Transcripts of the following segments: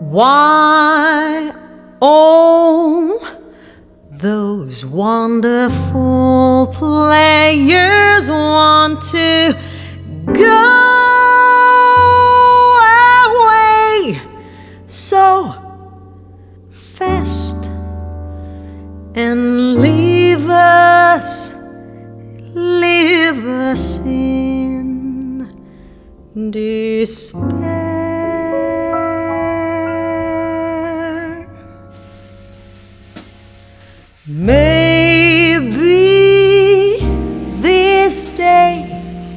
Why all those wonderful players want to go away so fast and leave us in despair. Maybe this day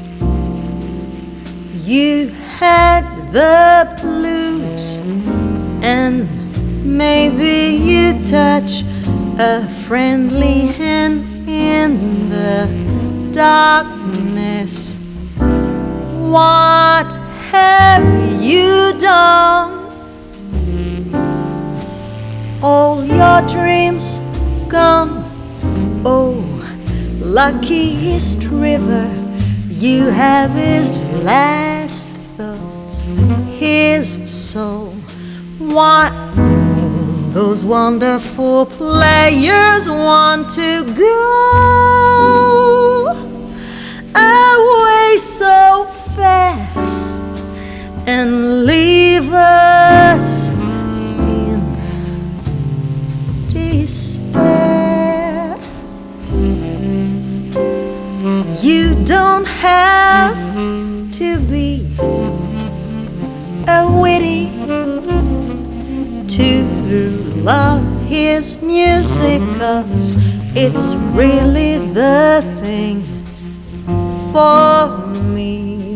you had the blues, and maybe you touch a friendly hand in the darkness. What have you done? All your dreams gone. Oh, luckiest river, you have his last thoughts, his soul. Why those wonderful players want to go away so fast and leave us in despair. You don't have to be a witty to love his music, 'cause it's really the thing for me.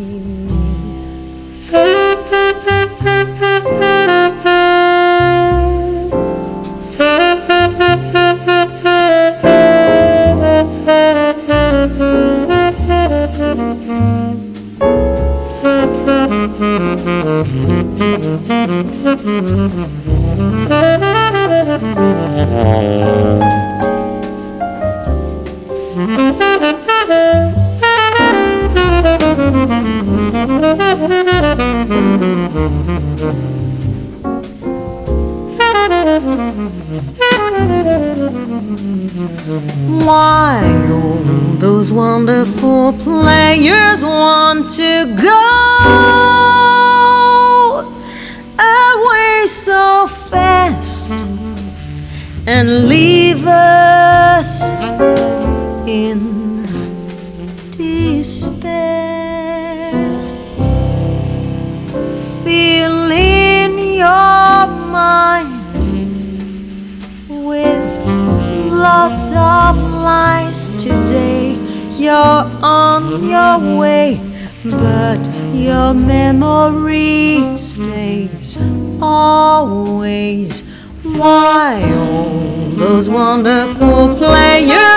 Why all those wonderful players want to go away so fast and leave us in despair? Feel in your mind with lots of lies today. You're on your way, but your memory stays always. Why all those wonderful players